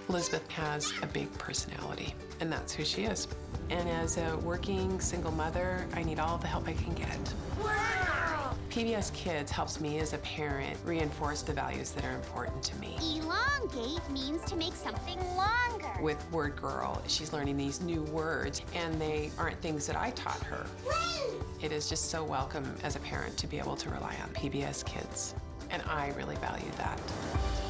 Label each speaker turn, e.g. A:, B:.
A: Elizabeth has a big personality, and that's who she is. And as a working single mother, I need all the help I can get.
B: Wow!
A: PBS Kids helps me as a parent reinforce the values that are important to me.
B: Elongate means to make something longer.
A: With Word Girl, she's learning these new words, and they aren't things that I taught her. It is just so welcome as a parent to be able to rely on PBS Kids, and I really value that.